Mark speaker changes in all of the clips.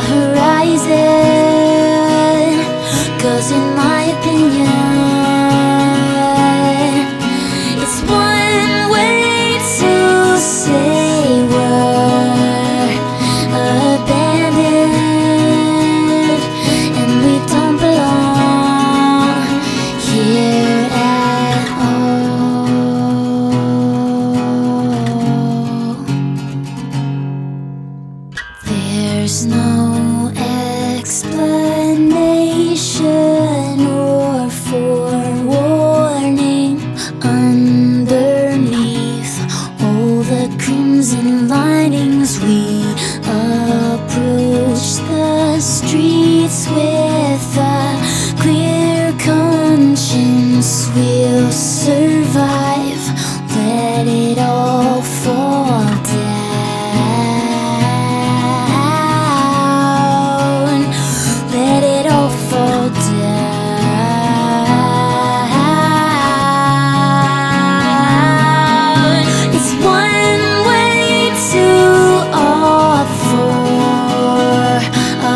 Speaker 1: horizon. 'Cause in my opinion, it's one way to say we're abandoned and we don't belong here at all. There's no explanation or forewarning underneath all the crimson linings. We approach the streets with a clear conscience. We'll survive, let it all fall down. Let it all fall down. It's one way to opt for a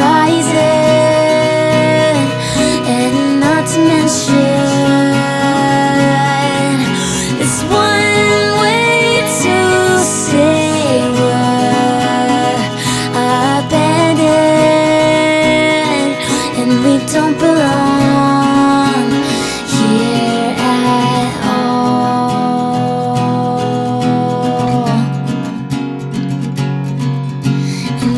Speaker 1: horizon, and not to mention it's one way to say we're abandoned and we don't belong here at all. And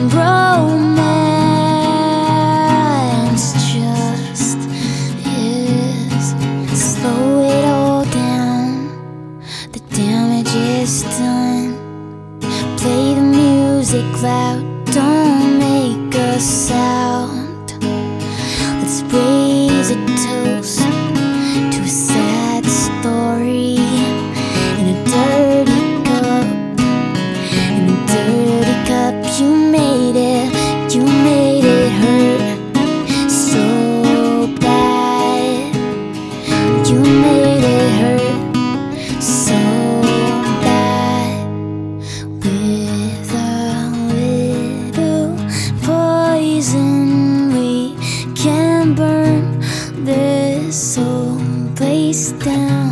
Speaker 1: romance just is slow it all down. The damage is done. Play the music loud, don't make a sound. Let's raise a toast to a sad story in a dirty cup. In a dirty cup, you made it hurt so bad. You made it hurt so bad. With a little poison, we can burn this whole place down.